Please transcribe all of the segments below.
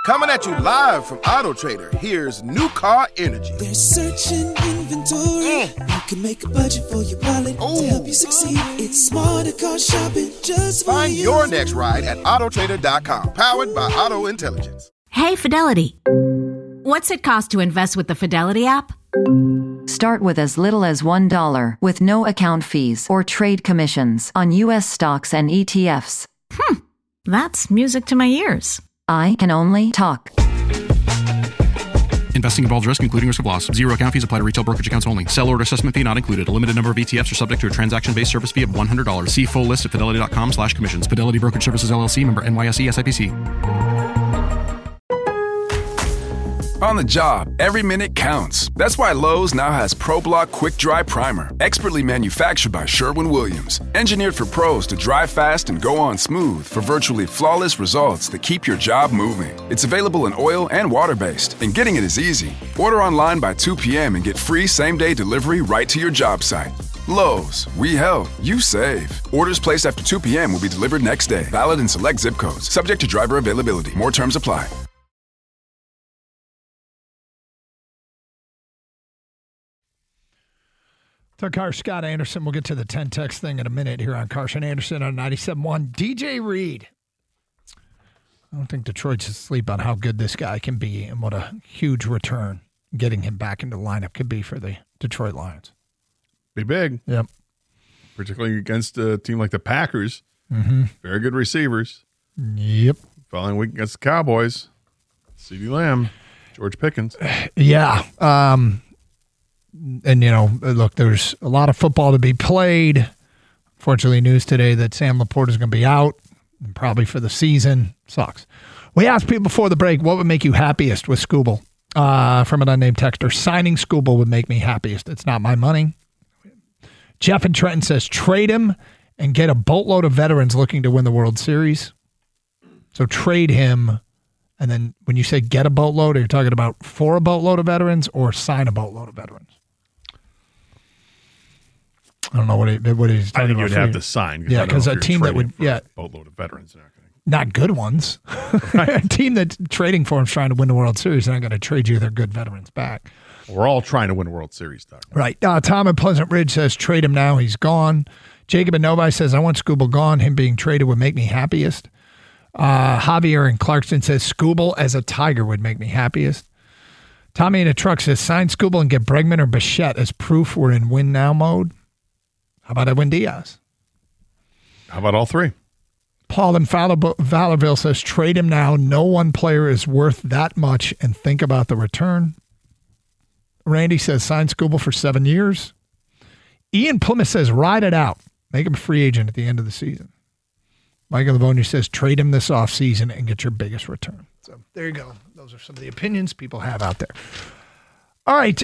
Coming at you live from Auto Trader, here's New Car Energy. They're searching inventory. You can make a budget for your wallet to help you succeed. It's smarter car shopping just for Find you. your next ride at autotrader.com, powered by Auto Intelligence. Hey, Fidelity. What's it cost to invest with the Fidelity app? Start with as little as $1 with no account fees or trade commissions on U.S. stocks and ETFs. That's music to my ears. I can only talk. Investing involves risk, including risk of loss. Zero account fees apply to retail brokerage accounts only. Sell order assessment fee not included. A limited number of ETFs are subject to a transaction-based service fee of $100. See full list at fidelity.com/commissions. Fidelity Brokerage Services, LLC, member NYSE SIPC. On the job, every minute counts. That's why Lowe's now has ProBlock Quick Dry Primer, expertly manufactured by Sherwin-Williams. Engineered for pros to dry fast and go on smooth for virtually flawless results that keep your job moving. It's available in oil and water-based, and getting it is easy. Order online by 2 p.m. and get free same-day delivery right to your job site. Lowe's, we help, you save. Orders placed after 2 p.m. will be delivered next day. Valid in select zip codes. Subject to driver availability. More terms apply. Took our Scott Anderson. We'll get to the 10 text thing in a minute here on Carson Anderson on 97.1. DJ Reed. I don't think Detroit's asleep on how good this guy can be and what a huge return getting him back into the lineup could be for the Detroit Lions. Be big. Yep. Particularly against a team like the Packers. Mm-hmm. Very good receivers. Yep. Following week against the Cowboys. CeeDee Lamb, George Pickens. Yeah. And, you know, look, there's a lot of football to be played. Fortunately, news today that Sam Laporta is going to be out, and probably for the season. Sucks. We asked people before the break, what would make you happiest with Scooble? From an unnamed texter, signing Scooble would make me happiest. It's not my money. Jeff in Trenton says, trade him and get a boatload of veterans looking to win the World Series. So trade him. And then when you say get a boatload, are you talking about for a boatload of veterans or sign a boatload of veterans? I don't know what he's talking about. I think you'd have to sign. Yeah, because a team that would, boatload of veterans. Not good ones. A team that's trading for him is trying to win the World Series. They're not going to trade you their good veterans back. We're all trying to win a World Series, Doug. Right. Tom in Pleasant Ridge says trade him now. He's gone. Jacob in Novi says I want Scooble gone. Him being traded would make me happiest. Javier in Clarkston says Scooble as a Tiger would make me happiest. Tommy in a truck says sign Scooble and get Bregman or Bichette as proof we're in win now mode. How about Edwin Diaz? How about all three? Paul in Fowlerville says trade him now. No one player is worth that much and think about the return. Randy says sign Scooble for 7 years. Ian Plymouth says ride it out. Make him a free agent at the end of the season. Michael Livonia says trade him this offseason and get your biggest return. So there you go. Those are some of the opinions people have out there. All right.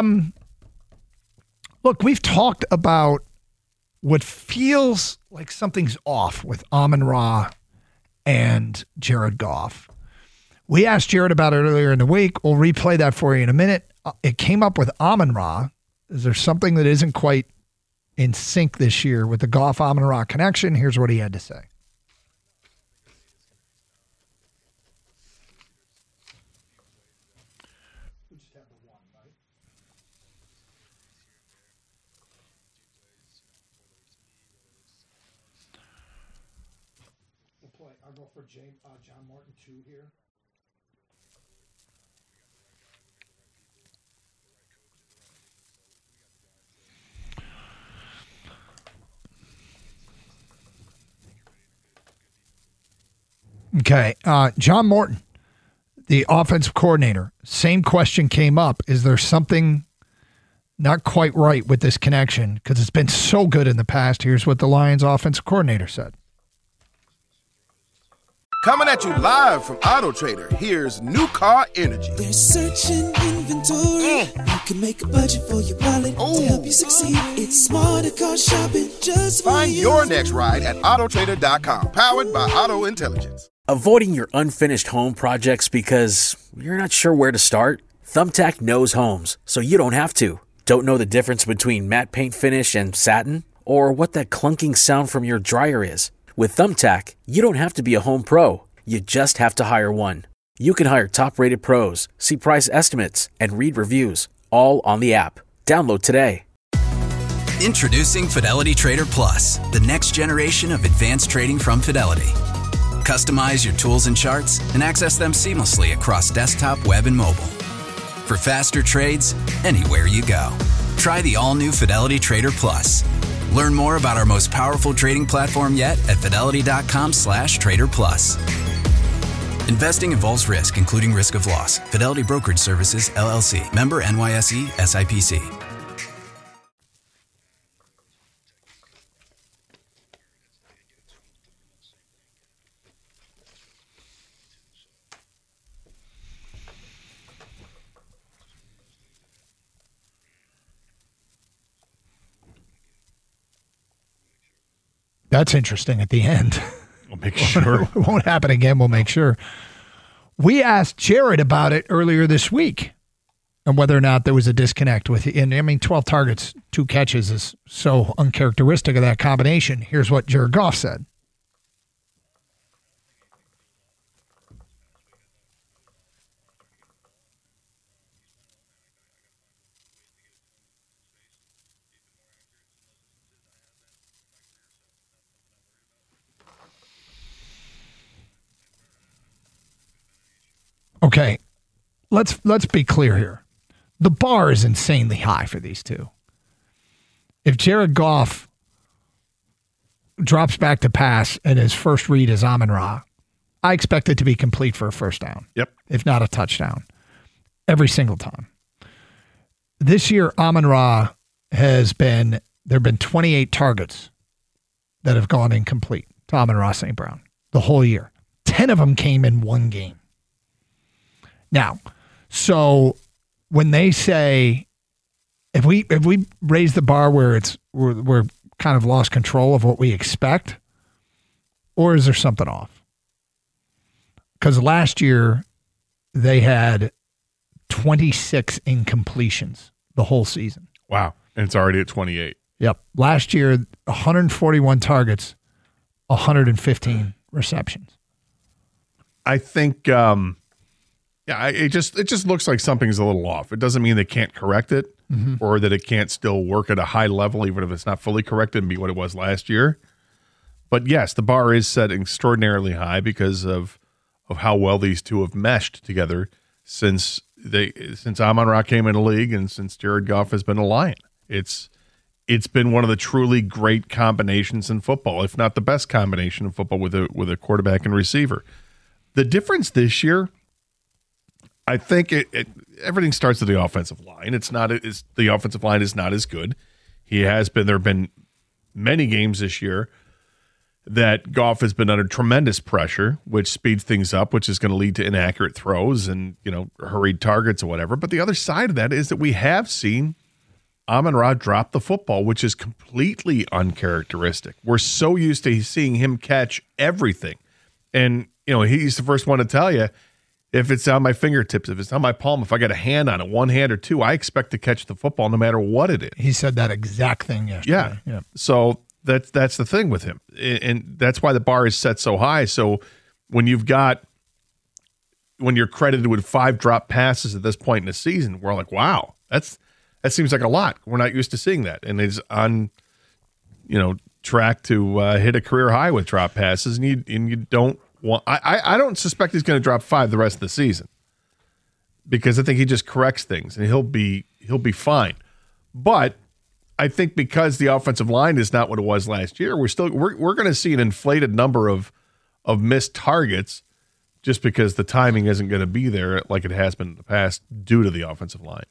Look, we've talked about what feels like something's off with Amon-Ra and Jared Goff. We asked Jared about it earlier in the week. We'll replay that for you in a minute. It came up with Amon-Ra. Is there something that isn't quite in sync this year with the Goff-Amon-Ra connection? Here's what he had to say. I'll go for John Morton 2 here. Okay, John Morton, the offensive coordinator, same question came up. Is there something not quite right with this connection? Because it's been so good in the past. Here's what the Lions offensive coordinator said. Coming at you live from Auto Trader, here's New Car Energy. They're searching inventory. You can make a budget for your wallet to help you succeed. It's smarter car shopping just for Find you. your next ride at autotrader.com, powered by Auto Intelligence. Avoiding your unfinished home projects because you're not sure where to start? Thumbtack knows homes, so you don't have to. Don't know the difference between matte paint finish and satin? Or what that clunking sound from your dryer is? With Thumbtack, you don't have to be a home pro. You just have to hire one. You can hire top-rated pros, see price estimates, and read reviews, all on the app. Download today. Introducing Fidelity Trader Plus, the next generation of advanced trading from Fidelity. Customize your tools and charts and access them seamlessly across desktop, web, and mobile. For faster trades, anywhere you go. Try the all-new Fidelity Trader Plus. Learn more about our most powerful trading platform yet at fidelity.com/trader plus. Investing involves risk, including risk of loss. Fidelity Brokerage Services, LLC. Member NYSE, SIPC. That's interesting at the end. We'll make sure. It won't happen again. We'll make sure. We asked Jared about it earlier this week and whether or not there was a disconnect with it. And I mean, 12 targets, 2 catches is so uncharacteristic of that combination. Here's what Jared Goff said. Okay, let's be clear here. The bar is insanely high for these two. If Jared Goff drops back to pass and his first read is Amon-Ra, I expect it to be complete for a first down. Yep. If not a touchdown. Every single time. This year, Amon-Ra there have been 28 targets that have gone incomplete to Amon-Ra St. Brown the whole year. 10 of them came in one game. Now, so when they say, if we raise the bar where we're kind of lost control of what we expect, or is there something off? Because last year they had 26 incompletions the whole season. Wow. And it's already at 28. Yep. Last year, 141 targets, 115 receptions. I think, it just looks like something's a little off. It doesn't mean they can't correct it or that it can't still work at a high level, even if it's not fully corrected and be what it was last year. But yes, the bar is set extraordinarily high because of how well these two have meshed together since Amon-Ra came in the league and since Jared Goff has been a Lion. It's been one of the truly great combinations in football, if not the best combination in football with a quarterback and receiver. The difference this year, I think everything starts with the offensive line. The offensive line is not as good. There have been many games this year that Goff has been under tremendous pressure, which speeds things up, which is going to lead to inaccurate throws and, hurried targets or whatever. But the other side of that is that we have seen Amon-Ra drop the football, which is completely uncharacteristic. We're so used to seeing him catch everything. And, he's the first one to tell you, if it's on my fingertips, if it's on my palm, if I got a hand on it, one hand or two, I expect to catch the football no matter what it is. He said that exact thing yesterday. Yeah. So that's the thing with him. And that's why the bar is set so high. So when you're credited with 5 drop passes at this point in the season, we're like, wow, that seems like a lot. We're not used to seeing that. And he's on, track to hit a career high with drop passes. And you don't want, I don't suspect he's going to drop 5 the rest of the season because I think he just corrects things and he'll be fine. But I think because the offensive line is not what it was last year, we're going to see an inflated number of missed targets just because the timing isn't going to be there like it has been in the past due to the offensive line.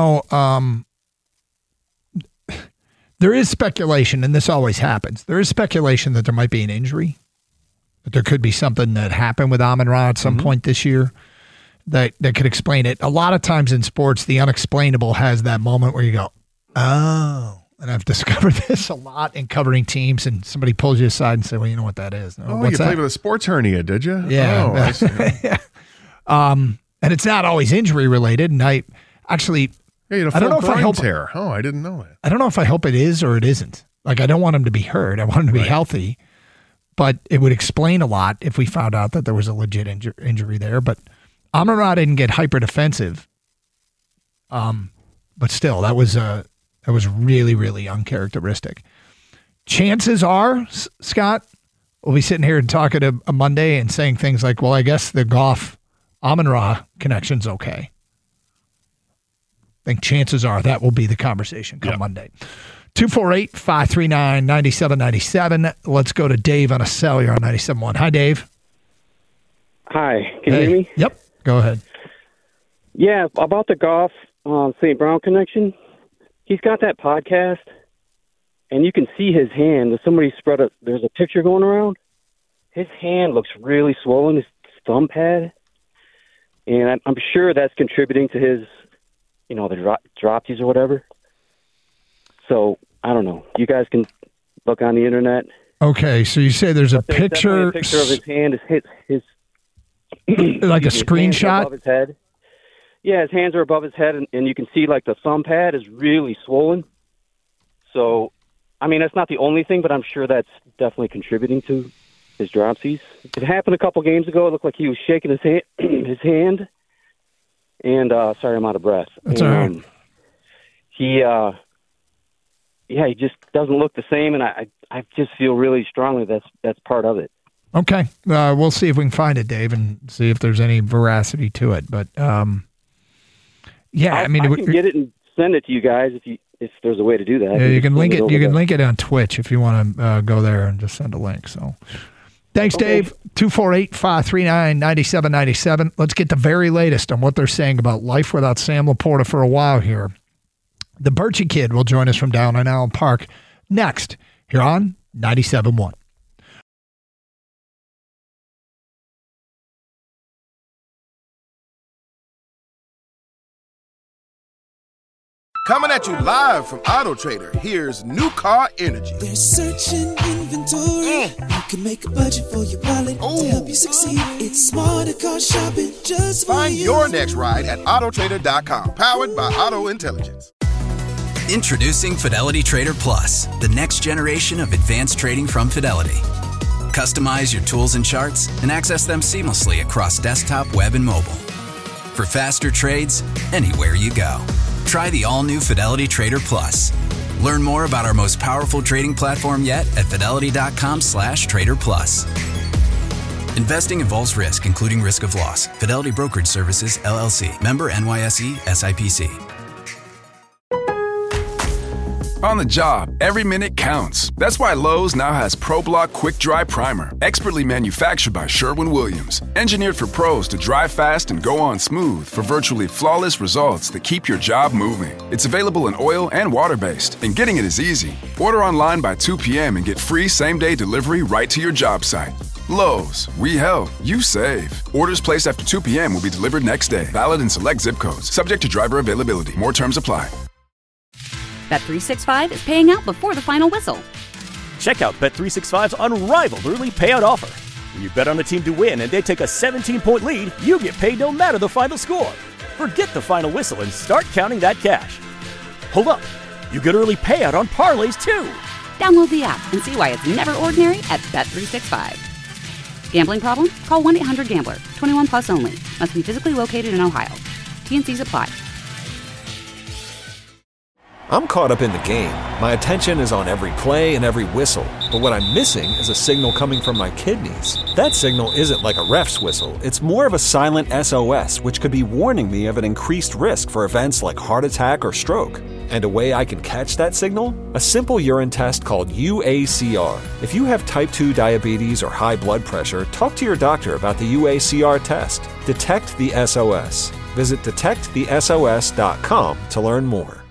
There is speculation, and this always happens. There is speculation that there might be an injury, that there could be something that happened with Amon-Ra at some point this year that could explain it. A lot of times in sports, the unexplainable has that moment where you go, oh. And I've discovered this a lot in covering teams, and somebody pulls you aside and say, well, you know what that is. What's you played with a sports hernia, did you? Yeah. Oh, I see. Yeah. And it's not always injury related. And I actually, I don't know if I hope tear. Oh, I didn't know that. I don't know if I hope it is or it isn't. Like, I don't want him to be hurt. I want him to be healthy. But it would explain a lot if we found out that there was a legit injury there. But Amon-Ra didn't get hyper defensive, but still, that was really, really uncharacteristic. Chances are, Scott, we'll be sitting here and talking to a Monday and saying things like, well, I guess the Goff Amon-Ra connection's okay. I think chances are that will be the conversation come Monday. 248-539-9797. Let's go to Dave on a cell. You're on 97.1. Hi, Dave. Hi. Can you hear me? Yep. Go ahead. Yeah, about the Goff St. Brown connection. He's got that podcast, and you can see his hand. There's a picture going around. His hand looks really swollen, his thumb pad. And I'm sure that's contributing to his, the dropsies or whatever. So, I don't know. You guys can look on the internet. Okay, so you say there's a picture. A picture of his hand, his like a screenshot? Above his head. Yeah, his hands are above his head, and you can see, like, the thumb pad is really swollen. So, I mean, that's not the only thing, but I'm sure that's definitely contributing to his dropsies. It happened a couple games ago. It looked like he was shaking his hand. And, sorry, I'm out of breath. That's all right. He just doesn't look the same, and I just feel really strongly that's part of it. Okay. We'll see if we can find it, Dave, and see if there's any veracity to it. But, I can get it and send it to you guys if there's a way to do that. Yeah, you can link it. You can link it on Twitch if you want to go there and just send a link. So, thanks, okay. Dave. 248-539-9797. Let's get the very latest on what they're saying about life without Sam Laporta for a while here. The Birchie Kid will join us from down in Allen Park next here on 97.1. Coming at you live from Auto Trader, here's New Car Energy. They're searching inventory. You can make a budget for your wallet to help you succeed. It's smarter car shopping just for Find you. your next ride at autotrader.com, powered by Auto Intelligence. Introducing Fidelity Trader Plus, the next generation of advanced trading from Fidelity. Customize your tools and charts and access them seamlessly across desktop, web, and mobile. For faster trades, anywhere you go. Try the all-new Fidelity Trader Plus. Learn more about our most powerful trading platform yet at fidelity.com/Trader Plus. Investing involves risk, including risk of loss. Fidelity Brokerage Services, LLC. Member NYSE, SIPC. On the job, every minute counts. That's why Lowe's now has ProBlock Quick Dry Primer, expertly manufactured by Sherwin-Williams. Engineered for pros to dry fast and go on smooth for virtually flawless results that keep your job moving. It's available in oil and water-based, and getting it is easy. Order online by 2 p.m. and get free same-day delivery right to your job site. Lowe's, we help, you save. Orders placed after 2 p.m. will be delivered next day. Valid in select zip codes. Subject to driver availability. More terms apply. Bet365 is paying out before the final whistle. Check out Bet365's unrivaled early payout offer. When you bet on a team to win and they take a 17-point lead, you get paid no matter the final score. Forget the final whistle and start counting that cash. Hold up. You get early payout on parlays, too. Download the app and see why it's never ordinary at Bet365. Gambling problem? Call 1-800-GAMBLER. 21 plus only. Must be physically located in Ohio. T&Cs apply. I'm caught up in the game. My attention is on every play and every whistle. But what I'm missing is a signal coming from my kidneys. That signal isn't like a ref's whistle. It's more of a silent SOS, which could be warning me of an increased risk for events like heart attack or stroke. And a way I can catch that signal? A simple urine test called UACR. If you have type 2 diabetes or high blood pressure, talk to your doctor about the UACR test. Detect the SOS. Visit detectthesos.com to learn more.